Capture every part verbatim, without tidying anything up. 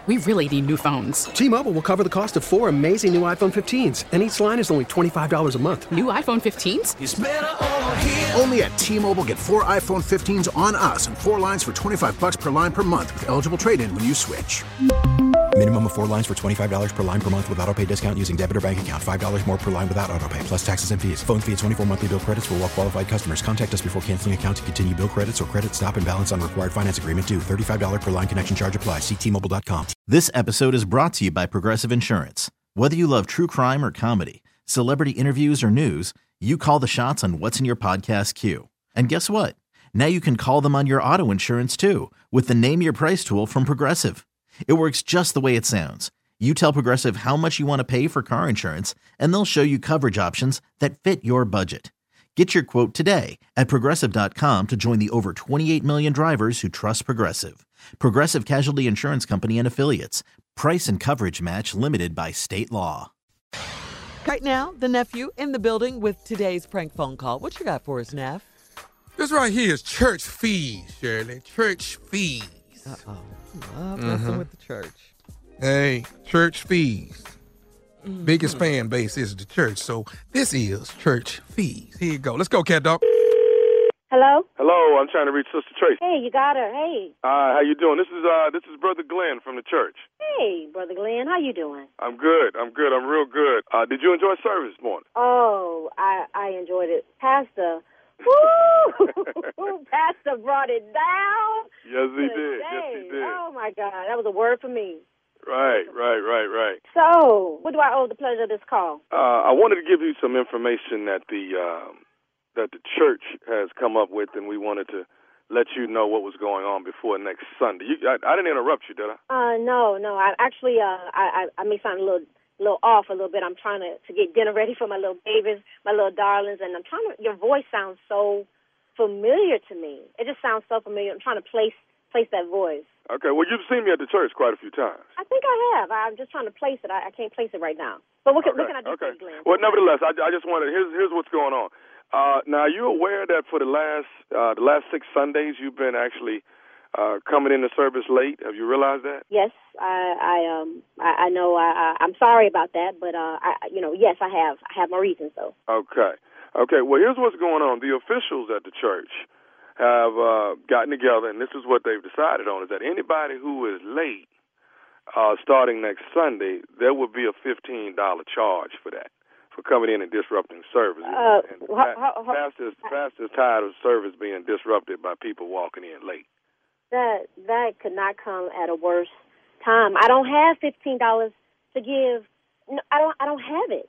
We really need new phones. T-Mobile will cover the cost of four amazing new iPhone fifteens, and each line is only twenty-five dollars a month. New iPhone fifteens? It's better over here. Only at T-Mobile, get four iPhone fifteens on us and four lines for twenty-five dollars per line per month with eligible trade-in when you switch. Minimum of four lines for twenty-five dollars per line per month with autopay discount using debit or bank account. five dollars more per line without autopay, plus taxes and fees. Phone fee at twenty-four monthly bill credits for well-qualified customers. Contact us before canceling account to continue bill credits or credit stop and balance on required finance agreement due. thirty-five dollars per line connection charge applies. See T Mobile dot com. This episode is brought to you by Progressive Insurance. Whether you love true crime or comedy, celebrity interviews or news, you call the shots on what's in your podcast queue. And guess what? Now you can call them on your auto insurance too with the Name Your Price tool from Progressive. It works just the way it sounds. You tell Progressive how much you want to pay for car insurance, and they'll show you coverage options that fit your budget. Get your quote today at Progressive dot com to join the over twenty-eight million drivers who trust Progressive. Progressive Casualty Insurance Company and Affiliates. Price and coverage match limited by state law. Right now, the nephew in the building with today's prank phone call. What you got for us, Neff? This right here is church fees, Shirley. Church fees. Uh-oh. Love messing Mhm. with the church. Hey, church fees. Biggest fan base is the church, so this is church fees. Here you go. Let's go, cat dog. Hello? Hello, I'm trying to reach Sister Tracy. Hey, you got her. Hey. Uh, how you doing? This is uh, this is Brother Glenn from the church. Hey, Brother Glenn. How you doing? I'm good. I'm good. I'm real good. Uh, did you enjoy service this morning? Oh, I, I enjoyed it. Pastor. Woo! Pastor brought it down. Yes, he today. did. Yes, he did. Oh, my God. That was a word for me. Right, right, right, right. So, what do I owe the pleasure of this call? Uh, I wanted to give you some information that the um, that the church has come up with, and we wanted to let you know what was going on before next Sunday. You, I, I didn't interrupt you, did I? Uh, no, no. I actually, uh, I, I, I may sound a little, little off a little bit. I'm trying to, to get dinner ready for my little babies, my little darlings, and I'm trying to. Your voice sounds so familiar to me. It just sounds so familiar. I'm trying to place place that voice. Okay. Well, you've seen me at the church quite a few times. I think I have. I'm just trying to place it. I, I can't place it right now. But what can, okay. what can I do okay. for you, Glenn? Well, nevertheless, I, I just wanted. Here's here's what's going on. Uh, now, are you aware that for the last uh, the last six Sundays you've been actually uh, coming into service late? Have you realized that? Yes, I, I um I, I know. I, I I'm sorry about that, but uh, I you know yes I have I have my reasons though. Okay, okay. Well, here's what's going on. The officials at the church have uh, gotten together, and this is what they've decided on: is that anybody who is late, uh, starting next Sunday, there will be a fifteen dollar charge for that. For coming in and disrupting service. Uh, and how, how, how, pastor's, pastor's tired of service being disrupted by people walking in late. That that could not come at a worse time. I don't have fifteen dollars to give. No, I don't. I don't have it.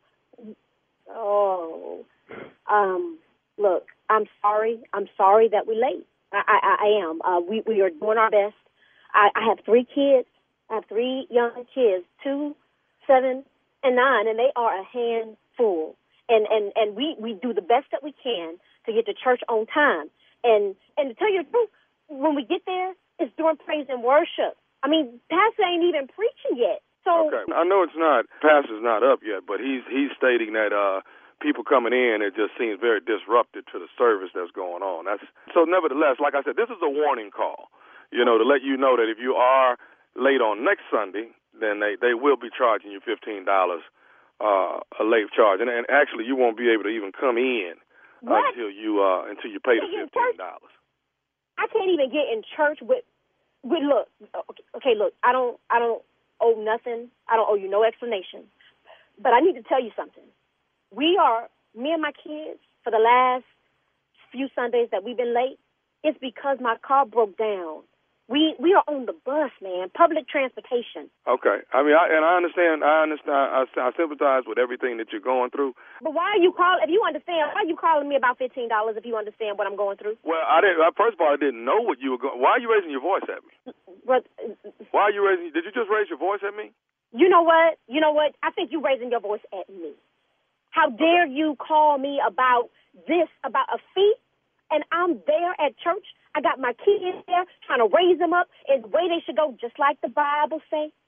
Oh, um, look. I'm sorry. I'm sorry that we're late. I, I, I am. Uh, we we are doing our best. I, I have three kids. I have three young kids, two, seven. and nine, and they are a handful. And, and, and we, we do the best that we can to get to church on time. And and to tell you the truth, when we get there, it's during praise and worship. I mean, Pastor ain't even preaching yet. So okay, I know it's not, Pastor's not up yet, but he's he's stating that uh, people coming in, it just seems very disruptive to the service that's going on. That's so. Nevertheless, like I said, this is a warning call, you know, to let you know that if you are late on next Sunday, then they, they will be charging you fifteen dollars uh, a late charge. And, and actually, you won't be able to even come in what? until you uh, until you pay the fifteen dollars. I can't even get in church with, with look, okay, okay, look, I don't, I don't owe nothing. I don't owe you no explanation. But I need to tell you something. We are, me and my kids, for the last few Sundays that we've been late, it's because my car broke down. We we are on the bus, man, public transportation. Okay, I mean, I, and I understand. I understand. I, I sympathize with everything that you're going through. But why are you calling? If you understand, why are you calling me about fifteen dollars? If you understand what I'm going through. Well, I didn't. First of all, I didn't know what you were going. Why are you raising your voice at me? But, why are you raising? Did you just raise your voice at me? You know what? You know what? I think you're raising your voice at me. How dare you call me about this, about a fee? And I'm there at church. I got my kids there trying to raise them up in the way they should go, just like the Bible say.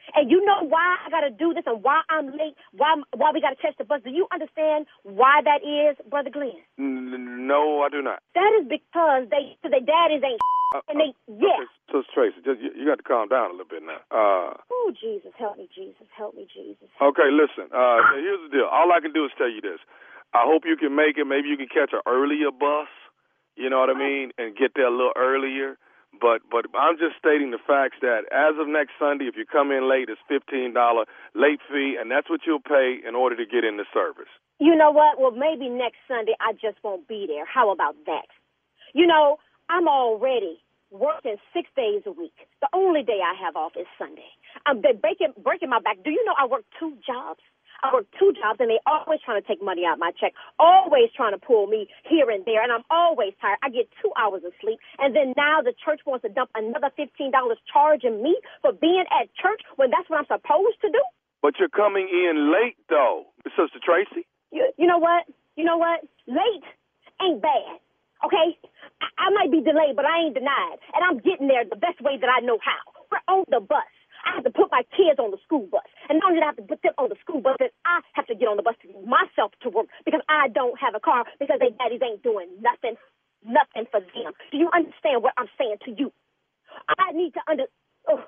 And you know why I got to do this and why I'm late, why why we got to catch the bus? Do you understand why that is, Brother Glenn? No, I do not. That is because they, their daddies ain't Uh, and they, yeah. Okay, so Tracy, just, you, you got to calm down a little bit now. Uh, oh, Jesus, help me, Jesus, help me, Jesus. Okay, listen, uh, here's the deal. All I can do is tell you this. I hope you can make it. Maybe you can catch an earlier bus, you know what I mean, and get there a little earlier. But but I'm just stating the facts that as of next Sunday, if you come in late, it's fifteen dollars late fee, and that's what you'll pay in order to get in the service. You know what? Well, maybe next Sunday I just won't be there. How about that? You know, I'm already working six days a week. The only day I have off is Sunday. I'm breaking, breaking my back. Do you know I work two jobs? I work two jobs, and they always trying to take money out of my check, always trying to pull me here and there, and I'm always tired. I get two hours of sleep, and then now the church wants to dump another fifteen dollars charging me for being at church when that's what I'm supposed to do? But you're coming in late, though, Sister Tracy. You, you know what? You know what? Late ain't bad, okay? I, I might be delayed, but I ain't denied, and I'm getting there the best way that I know how. We're on the bus. I have to put my kids on the school bus. And not only do I have to put them on the school bus, then I have to get on the bus to get myself to work because I don't have a car because they daddies ain't doing nothing, nothing for them. Do you understand what I'm saying to you? I need to under... Oh.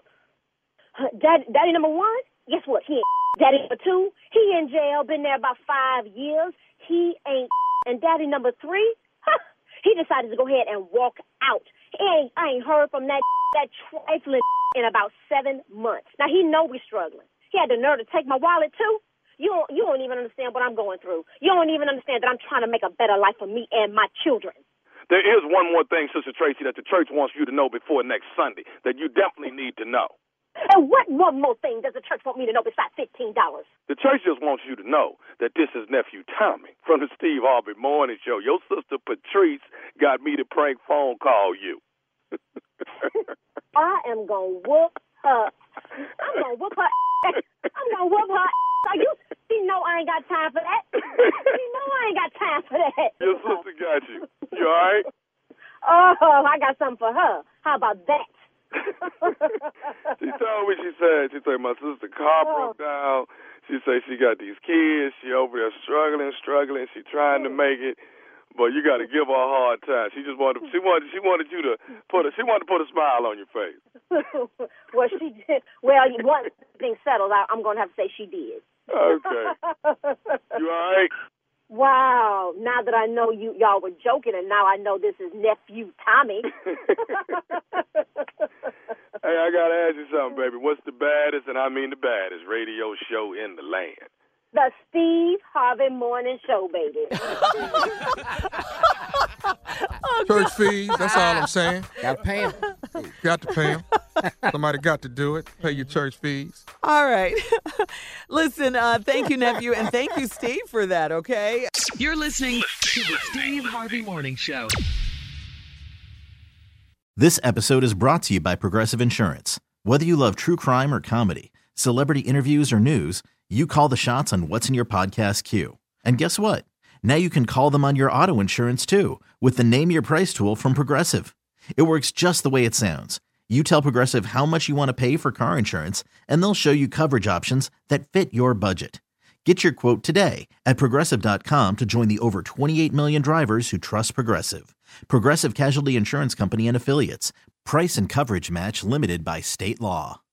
Daddy, daddy number one, guess what? He ain't. Daddy number two, he in jail, been there about five years. He ain't. And daddy number three, huh, he decided to go ahead and walk out. He ain't, I ain't heard from that, that trifling in about seven months. Now, he know we struggling. He had the nerve to take my wallet, too. You don't, you don't even understand what I'm going through. You don't even understand that I'm trying to make a better life for me and my children. There is one more thing, Sister Tracy, that the church wants you to know before next Sunday that you definitely need to know. And what one more thing does the church want me to know besides fifteen dollars? The church just wants you to know that this is Nephew Tommy from the Steve Harvey Morning Show. Your sister Patrice got me to prank phone call you. I am going to whoop her. I'm going to whoop her. I'm going to whoop her. So you, you know I ain't got time for that. You know I ain't got time for that. Your sister got you. You all right? Oh, I got something for her. How about that? She told me, she said, she said, my sister's car Oh. broke down. She said she got these kids. She over there struggling, struggling. She trying to make it. But you got to give her a hard time. She just wanted, she wanted, she wanted you to put a, she wanted to put a smile on your face. Well, she did. Well, one thing settled. I, I'm going to have to say she did. Okay. You all right? Wow. Now that I know you, y'all were joking, and now I know this is Nephew Tommy. Hey, I got to ask you something, baby. What's the baddest, and I mean the baddest, radio show in the land? The Steve Harvey Morning Show, baby. Church fees, that's all I'm saying. Got to pay him. Got to pay them. Somebody got to do it. Pay your church fees. All right. Listen, uh, thank you, nephew, and thank you, Steve, for that, okay? You're listening to the Steve Harvey Morning Show. This episode is brought to you by Progressive Insurance. Whether you love true crime or comedy, celebrity interviews or news, you call the shots on what's in your podcast queue. And guess what? Now you can call them on your auto insurance too with the Name Your Price tool from Progressive. It works just the way it sounds. You tell Progressive how much you want to pay for car insurance, and they'll show you coverage options that fit your budget. Get your quote today at Progressive dot com to join the over twenty-eight million drivers who trust Progressive. Progressive Casualty Insurance Company and Affiliates. Price and coverage match limited by state law.